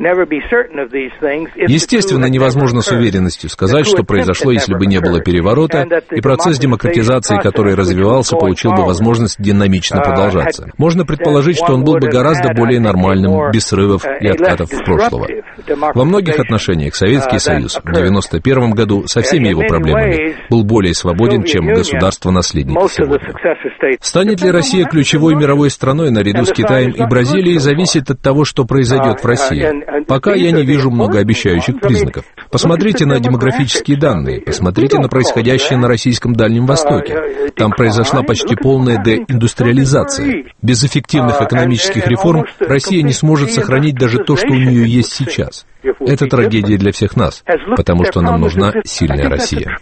Естественно, невозможно с уверенностью сказать, что произошло, если бы не было переворота, и процесс демократизации, который развивался, получил бы возможность динамично продолжаться. Можно предположить, что он был бы гораздо более нормальным, без срывов и откатов в прошлого. Во многих отношениях Советский Союз в девяносто первом году со всеми его проблемами был более свободен, чем государство-наследник сегодня. Станет ли Россия ключевой мировой страной наряду с Китаем и Бразилией, зависит от того, что произойдет в России. Пока я не вижу многообещающих признаков. Посмотрите на демографические данные, посмотрите на происходящее на российском Дальнем Востоке. Там произошла почти полная деиндустриализация. Без эффективных экономических реформ Россия не сможет сохранить даже то, что у нее есть сейчас. Это трагедия для всех нас, потому что нам нужна сильная Россия.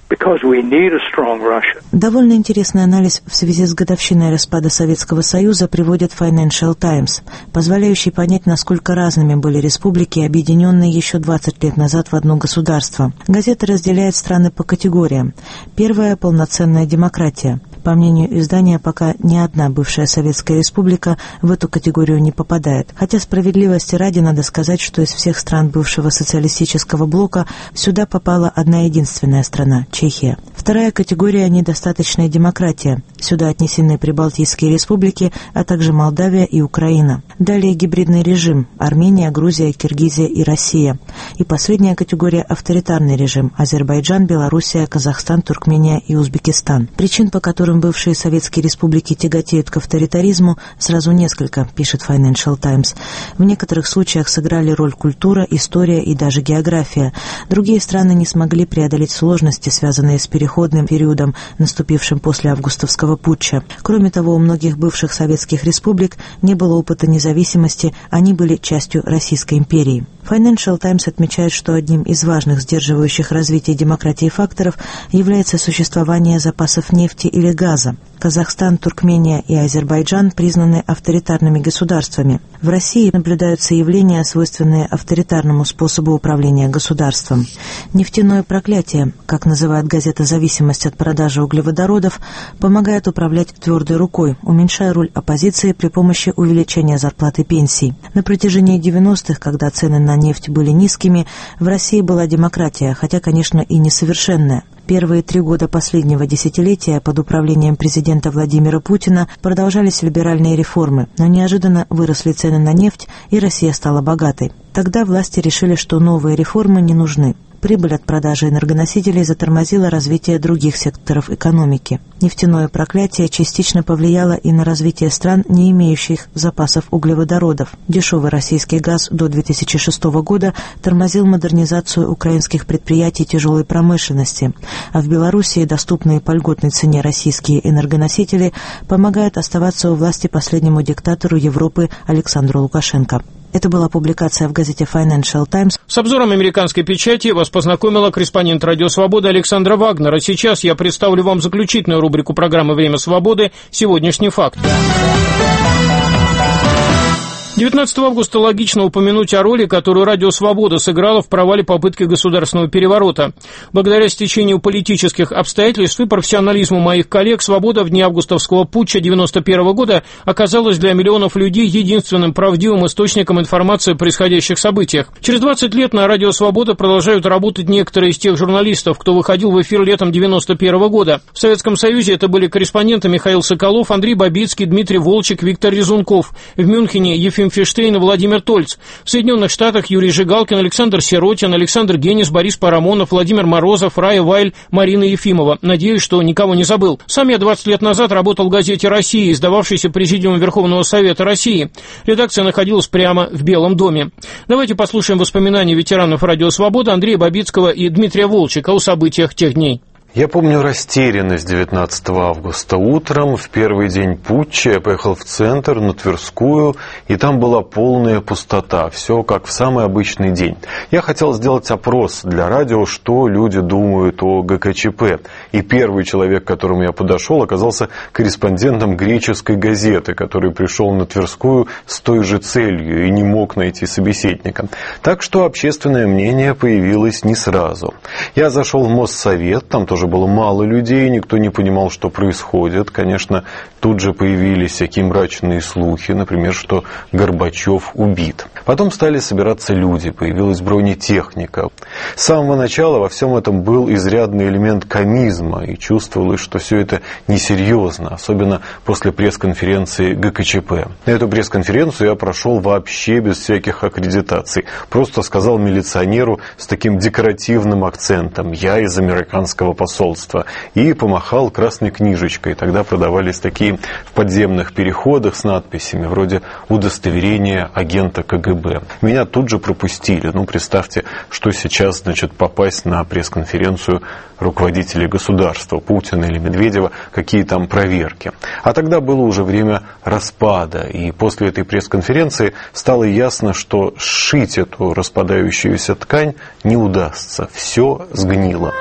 Довольно интересный анализ в связи с годовщиной распада Советского Союза приводит Financial Times, позволяющий понять, насколько разными были республики, объединенные еще двадцать лет назад в одно государство. Газета разделяет страны по категориям. Первая – полноценная демократия. По мнению издания, пока ни одна бывшая Советская Республика в эту категорию не попадает. Хотя справедливости ради надо сказать, что из всех стран бывшего социалистического блока сюда попала одна единственная страна – Чехия. Вторая категория – недостаточная демократия. Сюда отнесены Прибалтийские республики, а также Молдавия и Украина. Далее гибридный режим – Армения, Грузия, Киргизия и Россия. И последняя категория – авторитарный режим – Азербайджан, Белоруссия, Казахстан, Туркмения и Узбекистан. Причин, по которым бывшие советские республики тяготеют к авторитаризму, сразу несколько, пишет Financial Times. В некоторых случаях сыграли роль культура, история и даже география. Другие страны не смогли преодолеть сложности, связанные с переходным периодом, наступившим после августовского путча. Кроме того, у многих бывших советских республик не было опыта независимости, они были частью Российской империи. Financial Times отмечает, что одним из важных сдерживающих развитие демократии факторов является существование запасов нефти или газа. Казахстан, Туркмения и Азербайджан признаны авторитарными государствами. В России наблюдаются явления, свойственные авторитарному способу управления государством. Нефтяное проклятие, как называет газета «Зависимость от продажи углеводородов», помогает управлять твердой рукой, уменьшая роль оппозиции при помощи увеличения зарплат и пенсий. На протяжении девяностых, когда цены на нефть были низкими, в России была демократия, хотя, конечно, и несовершенная. Первые три года последнего десятилетия под управлением президента Владимира Путина продолжались либеральные реформы, но неожиданно выросли цены на нефть, и Россия стала богатой. Тогда власти решили, что новые реформы не нужны. Прибыль от продажи энергоносителей затормозила развитие других секторов экономики. Нефтяное проклятие частично повлияло и на развитие стран, не имеющих запасов углеводородов. Дешевый российский газ до две тысячи шестого года тормозил модернизацию украинских предприятий тяжелой промышленности, а в Белоруссии доступные по льготной цене российские энергоносители помогают оставаться у власти последнему диктатору Европы Александру Лукашенко. Это была публикация в газете Financial Times. С обзором американской печати вас познакомила корреспондент «Радио Свобода» Александра Вагнер. А сейчас я представлю вам заключительную рубрику программы «Время свободы» «Сегодняшний факт». девятнадцатого августа логично упомянуть о роли, которую «Радио Свобода» сыграло в провале попытки государственного переворота. Благодаря стечению политических обстоятельств и профессионализму моих коллег, «Свобода» в дни августовского путча девяносто первого года оказалась для миллионов людей единственным правдивым источником информации о происходящих событиях. Через двадцать лет на «Радио Свобода» продолжают работать некоторые из тех журналистов, кто выходил в эфир летом девяносто первого года. В Советском Союзе это были корреспонденты Михаил Соколов, Андрей Бабицкий, Дмитрий Волчек, Виктор Резунков. В Мюнхене Ефим Фиштейн и Владимир Тольц. В Соединенных Штатах Юрий Жигалкин, Александр Сиротин, Александр Генис, Борис Парамонов, Владимир Морозов, Рая Вайль, Марина Ефимова. Надеюсь, что никого не забыл. Сам я двадцать лет назад работал в газете «Россия», издававшейся Президиумом Верховного Совета России. Редакция находилась прямо в Белом доме. Давайте послушаем воспоминания ветеранов «Радио Свобода» Андрея Бабицкого и Дмитрия Волчека о событиях тех дней. Я помню растерянность девятнадцатого августа. Утром, в первый день путча, я поехал в центр, на Тверскую, и там была полная пустота. Все как в самый обычный день. Я хотел сделать опрос для радио, что люди думают о ГКЧП. И первый человек, к которому я подошел, оказался корреспондентом греческой газеты, который пришел на Тверскую с той же целью и не мог найти собеседника. Так что общественное мнение появилось не сразу. Я зашел в Моссовет, там тоже было мало людей, никто не понимал, что происходит. Конечно, тут же появились всякие мрачные слухи, например, что Горбачев убит. Потом стали собираться люди, появилась бронетехника. С самого начала во всем этом был изрядный элемент комизма, и чувствовалось, что все это несерьезно, особенно после пресс-конференции ГКЧП. На эту пресс-конференцию я прошел вообще без всяких аккредитаций. Просто сказал милиционеру с таким декоративным акцентом: «Я из американского посольства». И помахал красной книжечкой. Тогда продавались такие в подземных переходах с надписями вроде «Удостоверение агента КГБ». Меня тут же пропустили. Ну, представьте, что сейчас, значит, попасть на пресс-конференцию руководителей государства, Путина или Медведева, какие там проверки. А тогда было уже время распада. И после этой пресс-конференции стало ясно, что сшить эту распадающуюся ткань не удастся. Все сгнило.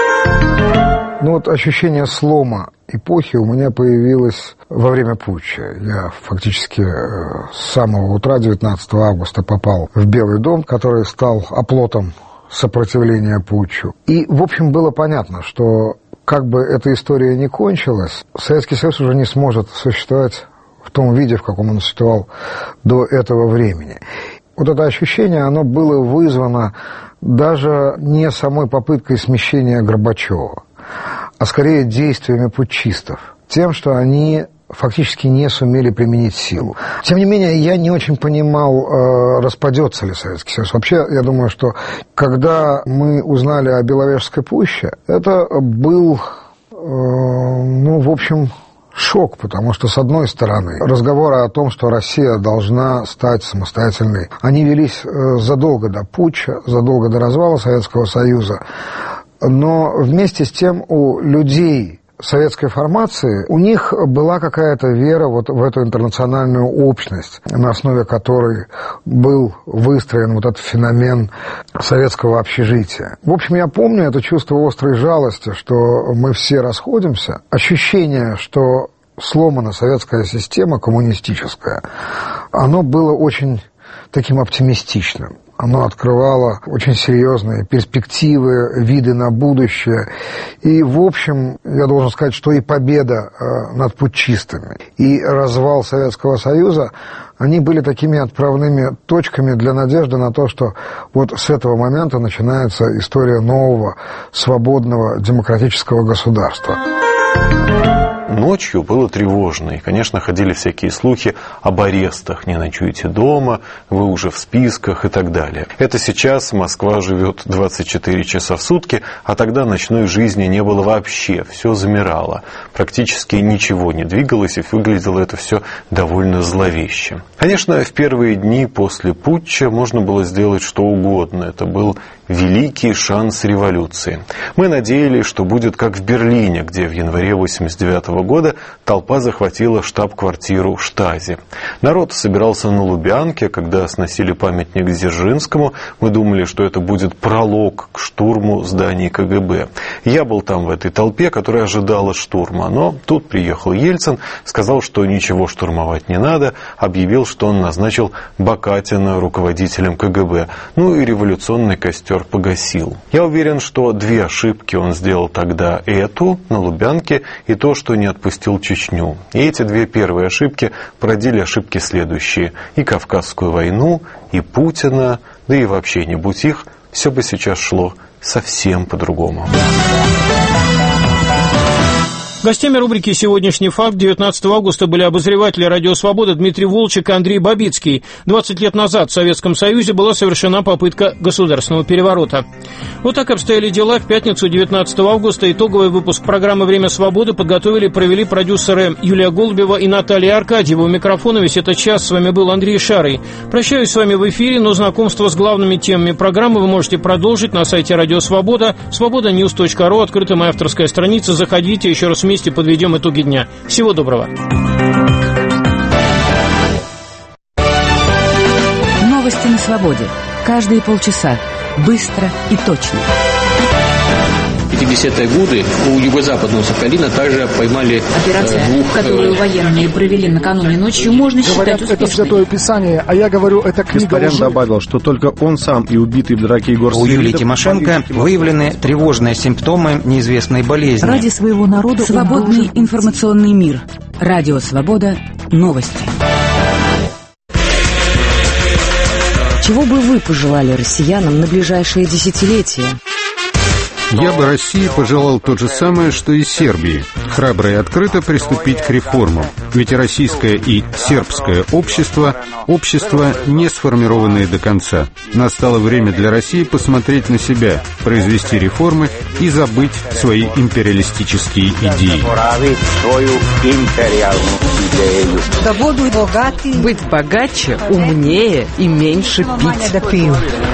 Ну вот ощущение слома эпохи у меня появилось во время путча. Я фактически с самого утра девятнадцатого августа попал в Белый дом, который стал оплотом сопротивления путчу. И, в общем, было понятно, что как бы эта история не кончилась, Советский Союз уже не сможет существовать в том виде, в каком он существовал до этого времени. Вот это ощущение, оно было вызвано даже не самой попыткой смещения Горбачева, а скорее действиями путчистов, тем, что они фактически не сумели применить силу. Тем не менее, я не очень понимал, э, распадется ли Советский Союз. Вообще, я думаю, что когда мы узнали о Беловежской пуще, это был, э, ну, в общем, шок, потому что, с одной стороны, разговоры о том, что Россия должна стать самостоятельной, они велись задолго до путча, задолго до развала Советского Союза, но вместе с тем у людей советской формации, у них была какая-то вера вот в эту интернациональную общность, на основе которой был выстроен вот этот феномен советского общежития. В общем, я помню это чувство острой жалости, что мы все расходимся, ощущение, что сломана советская система коммунистическая, оно было очень таким оптимистичным. Оно открывало очень серьезные перспективы, виды на будущее. И, в общем, я должен сказать, что и победа над путчистами, и развал Советского Союза, они были такими отправными точками для надежды на то, что вот с этого момента начинается история нового, свободного, демократического государства. Ночью было тревожно, и, конечно, ходили всякие слухи об арестах. Не ночуйте дома, вы уже в списках и так далее. Это сейчас Москва живет двадцать четыре часа в сутки, а тогда ночной жизни не было вообще, все замирало. Практически ничего не двигалось, и выглядело это все довольно зловеще. Конечно, в первые дни после путча можно было сделать что угодно. Это был великий шанс революции. Мы надеялись, что будет как в Берлине, где в январе восемьдесят девятого года толпа захватила штаб-квартиру Штази. Народ собирался на Лубянке, когда сносили памятник Дзержинскому. Мы думали, что это будет пролог к штурму зданий ка гэ бэ. Я был там в этой толпе, которая ожидала штурма. Но тут приехал Ельцин, сказал, что ничего штурмовать не надо, объявил, что он назначил Бакатина руководителем ка гэ бэ. Ну и революционный костер погасил. Я уверен, что две ошибки он сделал тогда: эту на Лубянке и то, что не отпустил Чечню. И эти две первые ошибки породили ошибки следующие: и Кавказскую войну, и Путина, да и вообще не будь их, все бы сейчас шло совсем по-другому. Гостями рубрики «Сегодняшний факт» девятнадцатого августа были обозреватели «Радио Свобода» Дмитрий Волчек и Андрей Бабицкий. двадцать лет назад в Советском Союзе была совершена попытка государственного переворота. Вот так обстояли дела. В пятницу, девятнадцатого августа, итоговый выпуск программы «Время свободы» подготовили и провели продюсеры Юлия Голубева и Наталья Аркадьева. У микрофона весь этот час с вами был Андрей Шарый. Прощаюсь с вами в эфире, но знакомство с главными темами программы вы можете продолжить на сайте «Радио Свобода», свобода ньюс точка ру, открыта моя авторская страница. Заходите, еще раз вместе подведем итоги дня. Всего доброго. Новости на свободе. Каждые полчаса. Быстро и точно. В пятидесятые годы у юго-западного Сахалина также поймали Операция, э, двух... которую военные провели накануне ночью, можно Говорят, считать успешной. это Святое Писание, а я говорю, это книга Гаспарян лжи. добавил, что только он сам и убитый в драке Егор У Юлии Тимошенко выявлены тревожные симптомы неизвестной болезни. Ради своего народа свободный информационный мир. Радио Свобода. Новости. Чего бы вы пожелали россиянам на ближайшие десятилетия? Я бы России пожелал то же самое, что и Сербии. Храбро и открыто приступить к реформам. Ведь российское и сербское общество – общества, не сформированные до конца. Настало время для России посмотреть на себя, произвести реформы и забыть свои империалистические идеи. Быть богаче, умнее и меньше пить.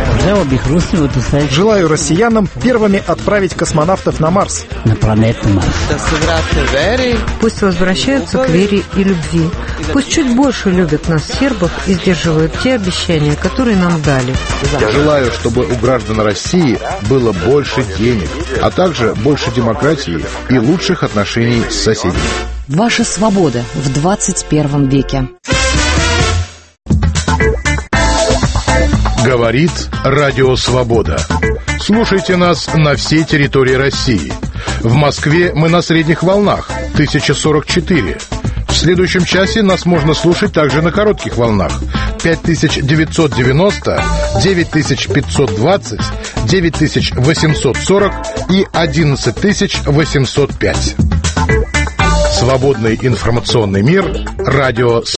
Желаю россиянам первыми отправить космонавтов на Марс. На планету Марс. Пусть возвращаются к вере и любви. Пусть чуть больше любят нас, сербов, и сдерживают те обещания, которые нам дали. Я желаю, чтобы у граждан России было больше денег, а также больше демократии и лучших отношений с соседями. Ваша свобода в двадцать первом веке. Говорит Радио Свобода. Слушайте нас на всей территории России. В Москве мы на средних волнах тысяча сорок четыре. В следующем часе нас можно слушать также на коротких волнах пять тысяч девятьсот девяносто, девять тысяч пятьсот двадцать, девять тысяч восемьсот сорок и одиннадцать тысяч восемьсот пять. Свободный информационный мир. Радио